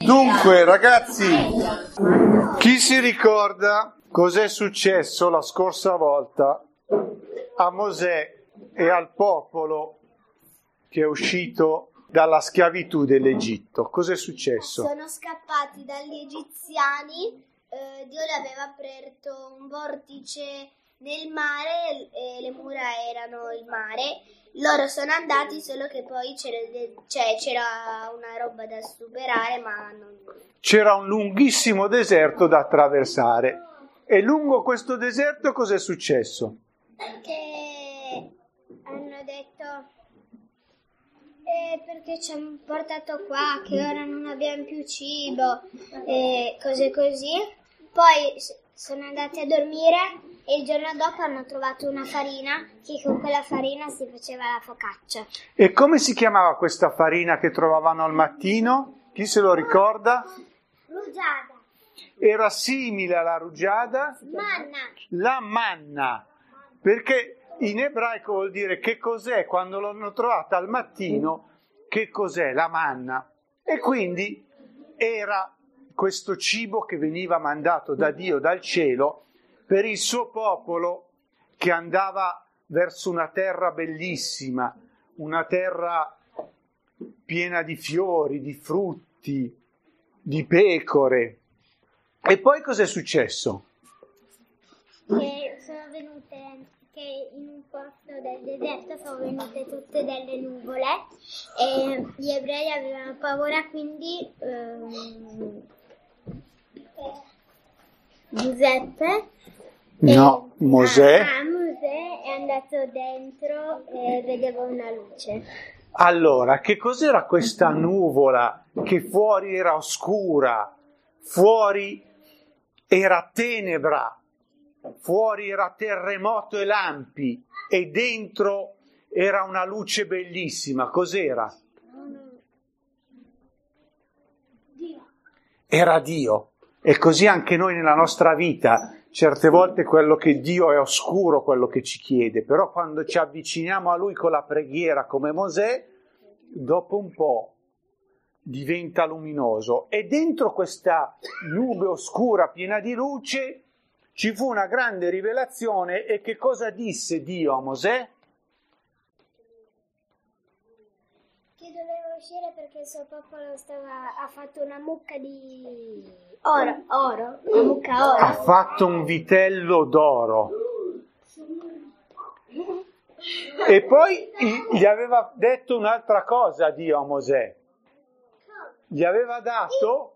Dunque, ragazzi, chi si ricorda cos'è successo la scorsa volta a Mosè e al popolo che è uscito dalla schiavitù dell'Egitto? Cos'è successo? Sono scappati dagli egiziani, Dio le aveva aperto un vortice nel mare e le mura erano il mare. Loro sono andati, solo che poi c'era una roba da superare, ma non... C'era un lunghissimo deserto da attraversare. E lungo questo deserto cos'è successo? Che hanno detto perché ci hanno portato qua, che ora non abbiamo più cibo e cose così. Poi sono andati a dormire e il giorno dopo hanno trovato una farina, che con quella farina si faceva la focaccia. E come si chiamava questa farina che trovavano al mattino? Chi se lo ricorda? Rugiada. Era simile alla rugiada? Manna. La manna, perché in ebraico vuol dire che cos'è quando l'hanno trovata al mattino, che cos'è la manna. E quindi era questo cibo che veniva mandato da Dio dal cielo per il suo popolo che andava verso una terra bellissima, una terra piena di fiori, di frutti, di pecore. E poi cos'è successo? Che sono venute, che in un posto del deserto sono venute tutte delle nuvole e gli ebrei avevano paura, quindi Giuseppe Mosè Mosè è andato dentro e vedeva una luce. Allora, che cos'era questa nuvola che fuori era oscura, fuori era tenebra, fuori era terremoto e lampi e dentro era una luce bellissima? Cos'era? Dio. Era Dio. E così anche noi nella nostra vita, certe volte quello che Dio è oscuro, quello che ci chiede, però quando ci avviciniamo a Lui con la preghiera come Mosè, dopo un po' diventa luminoso. E dentro questa nube oscura piena di luce ci fu una grande rivelazione. E che cosa disse Dio a Mosè? Che doveva uscire perché il suo popolo ha fatto una mucca di oro, una mucca oro. Ha fatto un vitello d'oro. E poi gli aveva detto un'altra cosa Dio a Mosè. Gli aveva dato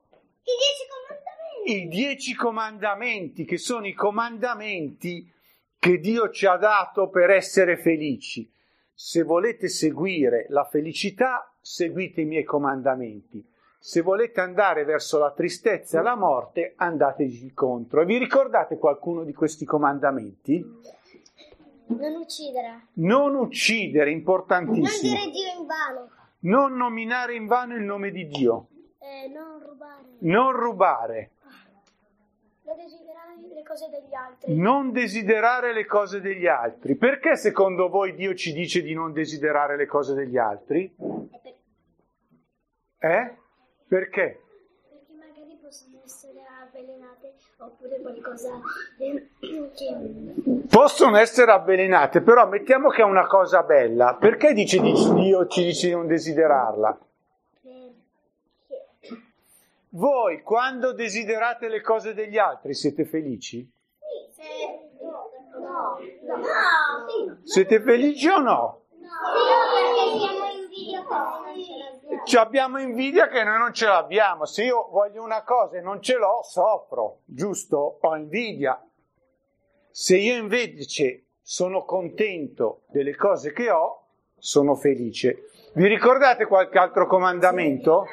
i 10 comandamenti, che sono i comandamenti che Dio ci ha dato per essere felici. Se volete seguire la felicità, seguite i miei comandamenti. Se volete andare verso la tristezza e la morte, andateci incontro. E vi ricordate qualcuno di questi comandamenti? Non uccidere. Non uccidere, importantissimo. Non dire Dio in vano. Non nominare in vano il nome di Dio. Non rubare. Non rubare. Non desiderare le cose degli altri. Non desiderare le cose degli altri. Perché secondo voi Dio ci dice di non desiderare le cose degli altri? Perché? Perché magari possono essere avvelenate oppure qualcosa che... Possono essere avvelenate, però mettiamo che è una cosa bella. Perché Dio ci dice di non desiderarla? Voi, quando desiderate le cose degli altri, siete felici? No. Siete felici o no? Perché siamo invidiosi. Abbiamo invidia che noi non ce l'abbiamo. Se io voglio una cosa e non ce l'ho, soffro, giusto? Ho invidia. Se io invece sono contento delle cose che ho, sono felice. Vi ricordate qualche altro comandamento?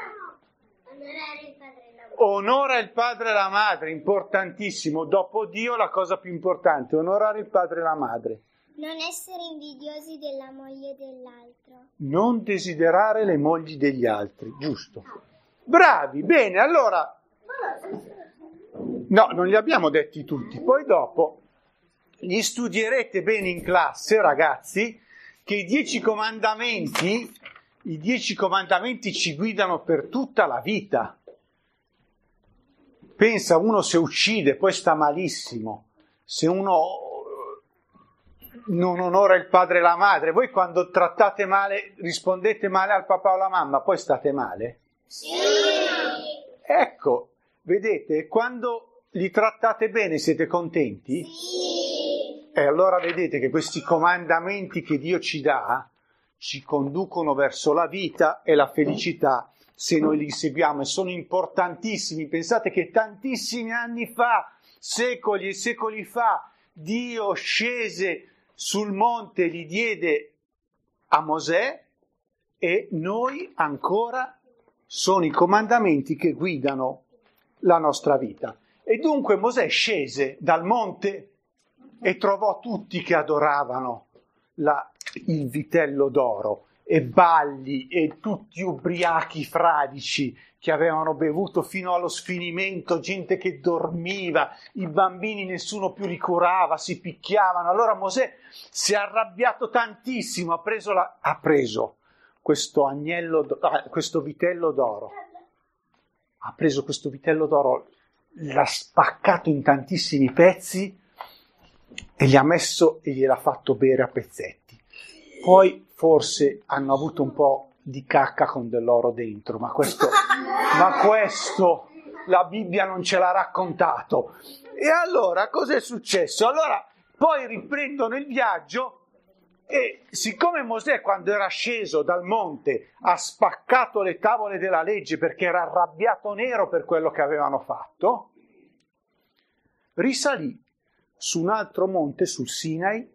Onora il padre e la madre, importantissimo. Dopo Dio la cosa più importante, onorare il padre e la madre. Non essere invidiosi della moglie dell'altro. Non desiderare le mogli degli altri, giusto? Bravi, bene, allora... No, non li abbiamo detti tutti. Poi dopo li studierete bene in classe, ragazzi, che i 10 comandamenti ci guidano per tutta la vita. pensa, uno se uccide poi sta malissimo, se uno non onora il padre e la madre, voi quando trattate male, rispondete male al papà o alla mamma, poi state male? Sì! Ecco, vedete, quando li trattate bene siete contenti? Sì! E allora vedete che questi comandamenti che Dio ci dà ci conducono verso la vita e la felicità se noi li seguiamo, e sono importantissimi. Pensate che tantissimi anni fa, secoli e secoli fa, Dio scese sul monte, li diede a Mosè, e noi ancora sono i comandamenti che guidano la nostra vita. E dunque Mosè scese dal monte e trovò tutti che adoravano il vitello d'oro, e balli e tutti ubriachi fradici che avevano bevuto fino allo sfinimento, gente che dormiva, i bambini nessuno più li curava, si picchiavano. Allora Mosè si è arrabbiato tantissimo, ha preso questo questo vitello d'oro, l'ha spaccato in tantissimi pezzi e gli ha messo e gliel'ha fatto bere a pezzetti. Poi forse hanno avuto un po' di cacca con dell'oro dentro, ma questo la Bibbia non ce l'ha raccontato. E allora cos'è successo? Allora poi riprendono il viaggio, e siccome Mosè, quando era sceso dal monte, ha spaccato le tavole della legge perché era arrabbiato nero per quello che avevano fatto, risalì su un altro monte, sul Sinai,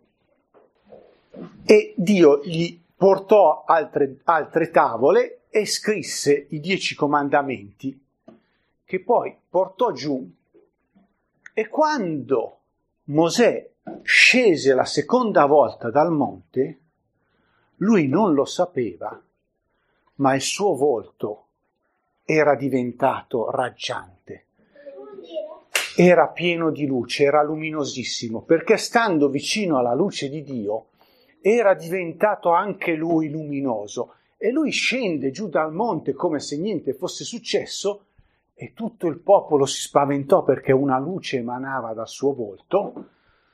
e Dio gli portò altre tavole e scrisse i 10 comandamenti, che poi portò giù. E quando Mosè scese la seconda volta dal monte, lui non lo sapeva, ma il suo volto era diventato raggiante, era pieno di luce, era luminosissimo, perché stando vicino alla luce di Dio era diventato anche lui luminoso. E lui scende giù dal monte come se niente fosse successo, e tutto il popolo si spaventò perché una luce emanava dal suo volto.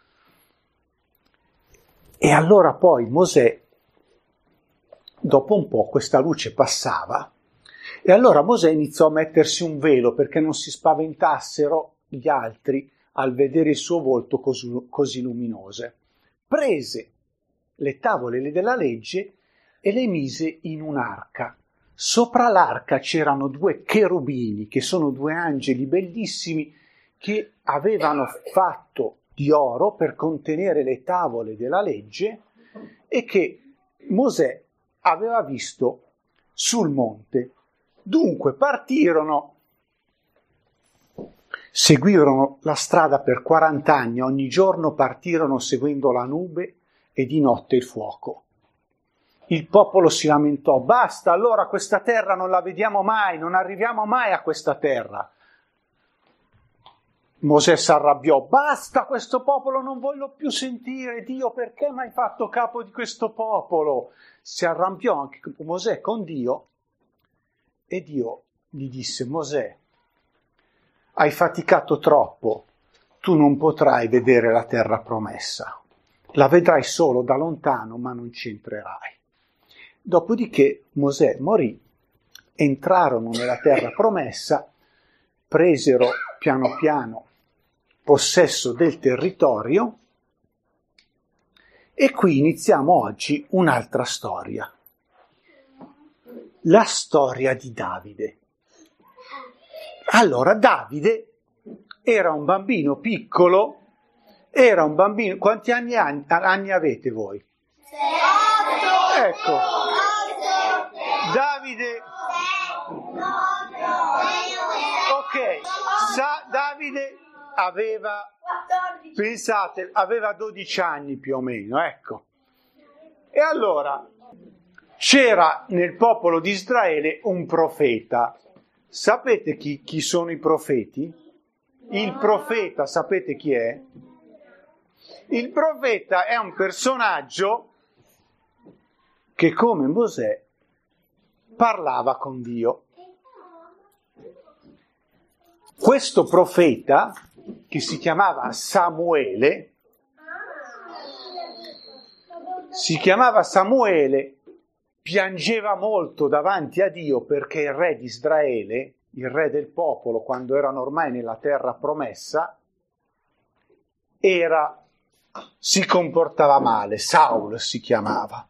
E allora poi Mosè, dopo un po' questa luce passava, e allora Mosè iniziò a mettersi un velo perché non si spaventassero gli altri al vedere il suo volto così luminose. Prese le tavole della legge e le mise in un'arca. Sopra l'arca c'erano 2 cherubini, che sono 2 angeli bellissimi che avevano fatto di oro per contenere le tavole della legge, e che Mosè aveva visto sul monte. Dunque seguirono la strada per 40 anni, ogni giorno partirono seguendo la nube e di notte il fuoco. Il popolo si lamentò: basta, allora questa terra non la vediamo mai, non arriviamo mai a questa terra. Mosè si arrabbiò: basta, questo popolo non voglio più sentire. Dio, perché mi hai fatto capo di questo popolo? Si arrabbiò anche Mosè con Dio, e Dio gli disse: Mosè, hai faticato troppo, tu non potrai vedere la terra promessa. La vedrai solo da lontano, ma non ci entrerai. Dopodiché Mosè morì, entrarono nella terra promessa, presero piano piano possesso del territorio, e qui iniziamo oggi un'altra storia, la storia di Davide. Allora, Davide era un bambino piccolo, quanti anni avete voi? 8. Ecco, Davide, Davide aveva, 14. pensate, aveva 12 anni più o meno, ecco. E allora c'era nel popolo di Israele un profeta. Sapete chi sono i profeti? Il profeta, sapete chi è? Il profeta è un personaggio che, come Mosè, parlava con Dio. questo profeta, che si chiamava Samuele, piangeva molto davanti a Dio perché il re di Israele, il re del popolo, quando erano ormai nella terra promessa, si comportava male. Saul si chiamava.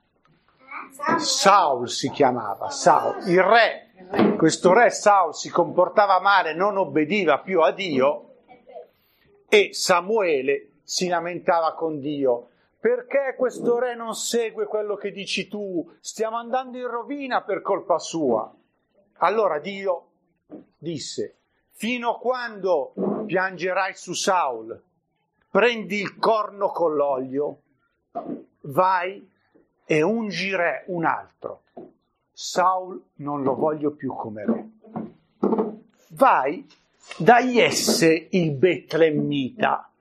Il re, questo re Saul si comportava male, non obbediva più a Dio, e Samuele si lamentava con Dio. Perché questo re non segue quello che dici tu? Stiamo andando in rovina per colpa sua. Allora Dio disse: fino a quando piangerai su Saul? Prendi il corno con l'olio, vai e ungi re un altro. Saul non lo voglio più come re. Vai da Jesse il Betlemmita.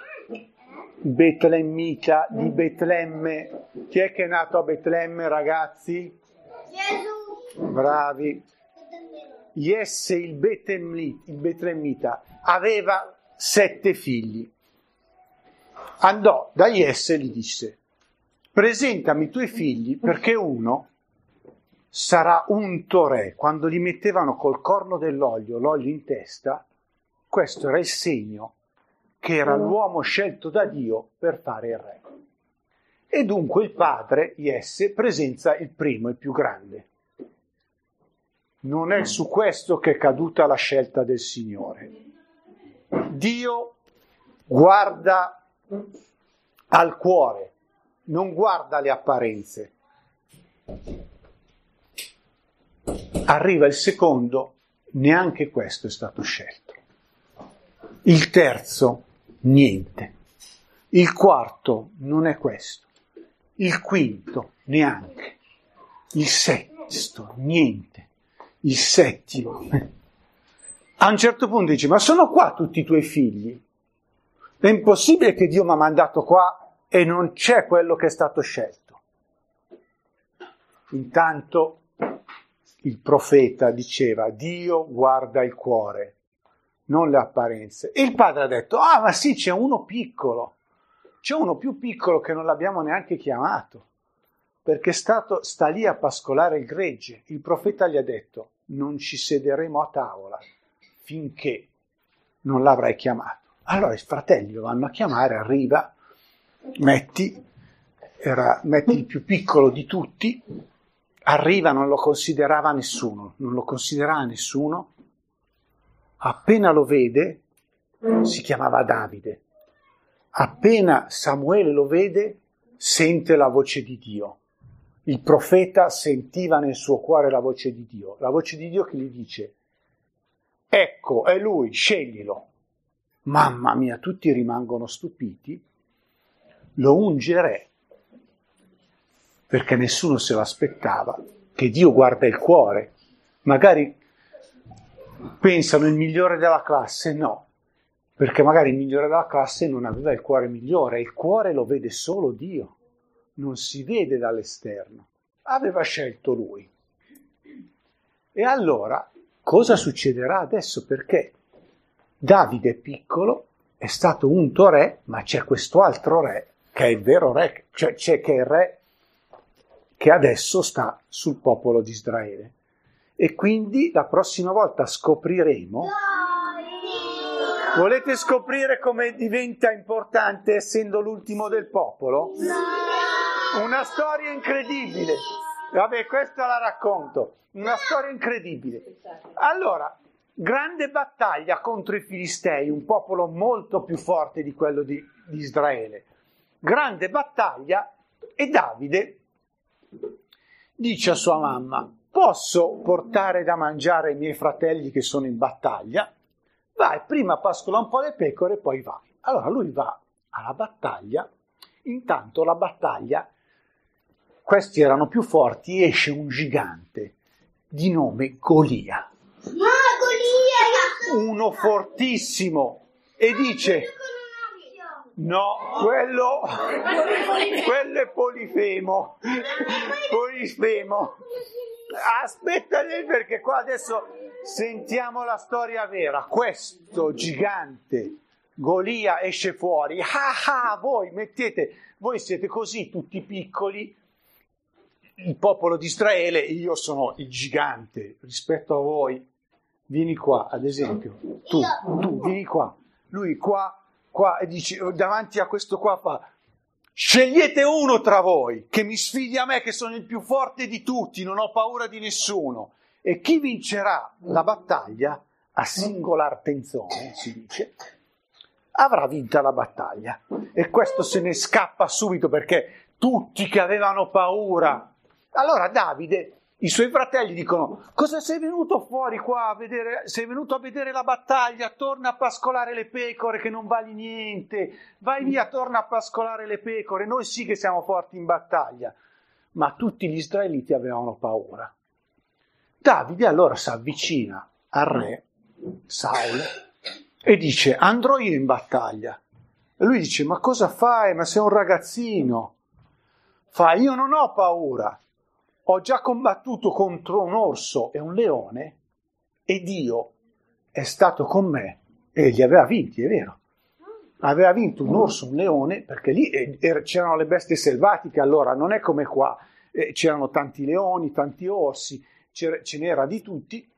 Betlemmita di Betlemme. Chi è che è nato a Betlemme, ragazzi? Gesù. Bravi. Jesse il Betlemmita aveva 7 figli. Andò da Jesse e gli disse: presentami i tuoi figli, perché uno sarà unto re. Quando gli mettevano col corno dell'olio l'olio in testa, questo era il segno che era l'uomo scelto da Dio per fare il re. E dunque il padre, Jesse, presenta il primo, il più grande. Non è su questo che è caduta la scelta del Signore. Dio guarda al cuore, non guarda le apparenze. Arriva il secondo, neanche questo è stato scelto. Il terzo, niente. Il quarto non è questo. Il quinto, neanche. Il sesto, niente. Il settimo. A un certo punto dice: ma sono qua tutti i tuoi figli? È impossibile che Dio mi ha mandato qua e non c'è quello che è stato scelto. Intanto il profeta diceva: Dio guarda il cuore, non le apparenze. E il padre ha detto: ah, ma sì, c'è uno piccolo, c'è uno più piccolo che non l'abbiamo neanche chiamato, perché sta lì a pascolare il gregge. Il profeta gli ha detto: non ci sederemo a tavola finché non l'avrai chiamato. Allora i fratelli lo vanno a chiamare, arriva, metti il più piccolo di tutti, arriva, non lo considerava nessuno, appena lo vede, si chiamava Davide, appena Samuele lo vede, sente la voce di Dio. Il profeta sentiva nel suo cuore la voce di Dio che gli dice: ecco, è lui, sceglilo. Mamma mia, tutti rimangono stupiti, lo unge re, perché nessuno se lo aspettava, che Dio guarda il cuore. Magari pensano il migliore della classe, no, perché magari il migliore della classe non aveva il cuore migliore, il cuore lo vede solo Dio, non si vede dall'esterno, aveva scelto lui. E allora, cosa succederà adesso? Perché Davide piccolo è stato unto re, ma c'è questo altro re, che è il vero re, cioè che è il re che adesso sta sul popolo di Israele. E quindi la prossima volta scopriremo. Volete scoprire come diventa importante essendo l'ultimo del popolo? Una storia incredibile. Vabbè, questa la racconto. Una storia incredibile. Allora, grande battaglia contro i Filistei, un popolo molto più forte di quello di Israele. Grande battaglia, e Davide dice a sua mamma: posso portare da mangiare ai miei fratelli che sono in battaglia? Vai, prima pascola un po' le pecore e poi vai. Allora lui va alla battaglia, intanto la battaglia, questi erano più forti, esce un gigante di nome Golia. Uno fortissimo, e dice: no, quello è Polifemo. Aspetta, perché qua adesso Sentiamo la storia vera. Questo gigante Golia esce fuori. Voi siete così tutti piccoli, il popolo di Israele, io sono il gigante rispetto a voi. Vieni qua, ad esempio, tu vieni qua. Lui qua, e dice, davanti a questo qua fa: scegliete uno tra voi che mi sfidi a me, che sono il più forte di tutti, non ho paura di nessuno. E chi vincerà la battaglia, a singolar tenzone, si dice, avrà vinta la battaglia. E questo se ne scappa subito, perché tutti che avevano paura. Allora Davide, i suoi fratelli dicono: cosa sei venuto fuori qua a vedere? Sei venuto a vedere la battaglia? Torna a pascolare le pecore che non vali niente. Vai via, torna a pascolare le pecore. Noi sì che siamo forti in battaglia. Ma tutti gli israeliti avevano paura. Davide allora si avvicina al re Saul e dice: andrò io in battaglia. E lui dice: ma cosa fai? Ma sei un ragazzino. Fa: io non ho paura. Ho già combattuto contro un orso e un leone e Dio è stato con me e li aveva vinti, è vero. Aveva vinto un orso, un leone, perché lì c'erano le bestie selvatiche, allora non è come qua, c'erano tanti leoni, tanti orsi, ce n'era di tutti.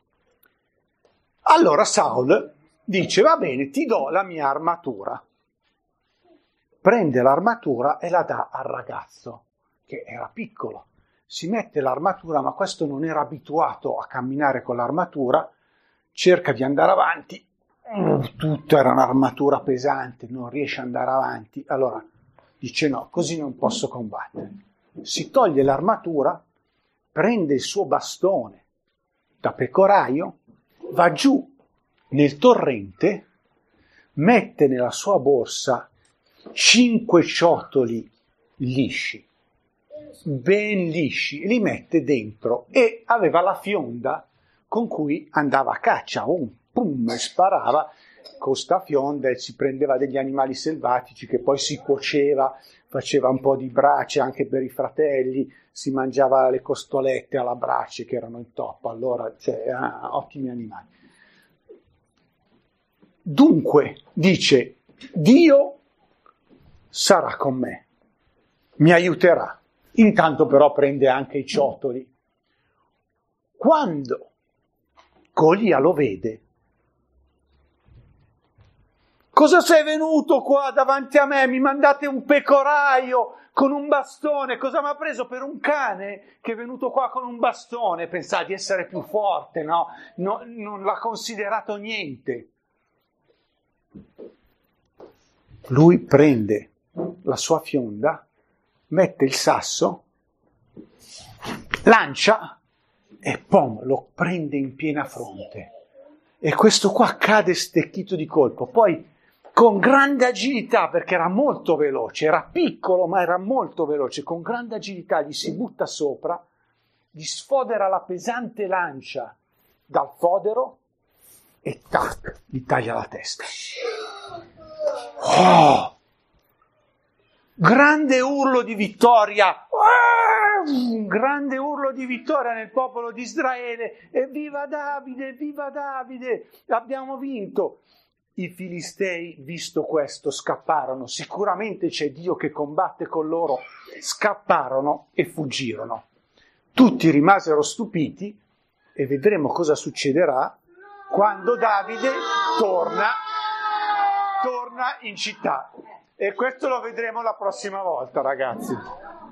Allora Saul dice: va bene, ti do la mia armatura. Prende l'armatura e la dà al ragazzo, che era piccolo. Si mette l'armatura, ma questo non era abituato a camminare con l'armatura, cerca di andare avanti, tutta era un'armatura pesante, non riesce ad andare avanti, allora dice: no, così non posso combattere. Si toglie l'armatura, prende il suo bastone da pecoraio, va giù nel torrente, mette nella sua borsa 5 ciottoli lisci, ben lisci, li mette dentro e aveva la fionda con cui andava a caccia, e sparava con sta fionda e si prendeva degli animali selvatici che poi si cuoceva, faceva un po' di brace anche per i fratelli, si mangiava le costolette alla brace che erano in toppa, allora ottimi animali. Dunque dice: Dio sarà con me, mi aiuterà. Intanto però prende anche i ciottoli. Quando Golia lo vede: cosa sei venuto qua davanti a me? Mi mandate un pecoraio con un bastone, cosa mi ha preso per un cane che è venuto qua con un bastone? Pensava di essere più forte, no? Non l'ha considerato niente. Lui prende la sua fionda, mette il sasso, lancia e pom, lo prende in piena fronte. E questo qua cade stecchito di colpo. Poi con grande agilità, perché era molto veloce, era piccolo ma era molto veloce, con grande agilità gli si butta sopra, gli sfodera la pesante lancia dal fodero e tac, gli taglia la testa. Oh! Grande urlo di vittoria, un grande urlo di vittoria nel popolo di Israele. Evviva Davide, viva Davide, abbiamo vinto. I filistei, visto questo, scapparono. Sicuramente c'è Dio che combatte con loro. Scapparono e fuggirono. Tutti rimasero stupiti e vedremo cosa succederà quando Davide torna in città. E questo lo vedremo la prossima volta, ragazzi.